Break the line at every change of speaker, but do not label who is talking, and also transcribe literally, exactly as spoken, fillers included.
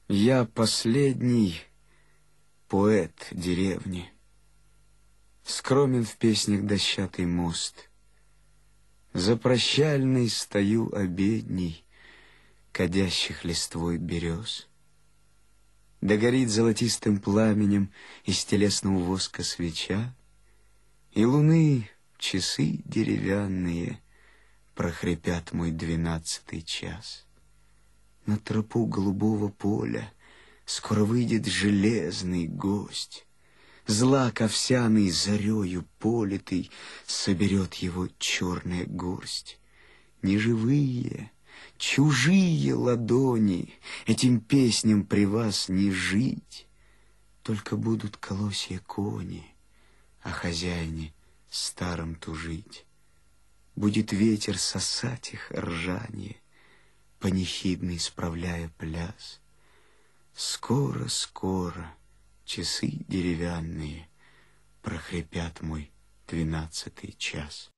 Я последний поэт деревни. Скромен в песнях дощатый мост. За прощальной стою обедней кадящих листвой берез. Да горит золотистым пламенем из телесного воска свеча, и луны часы деревянные прохрипят мой двенадцатый час. На тропу голубого поля скоро выйдет железный гость. Злак овсяный зарею политый соберет его черная горсть. Неживые, чужие ладони этим песням при вас не жить. Только будут колосья кони, о хозяине старом тужить. Будет ветер сосать их ржанье, панихидный справляя пляс. Скоро, скоро часы деревянные прохрипят мой двенадцатый час.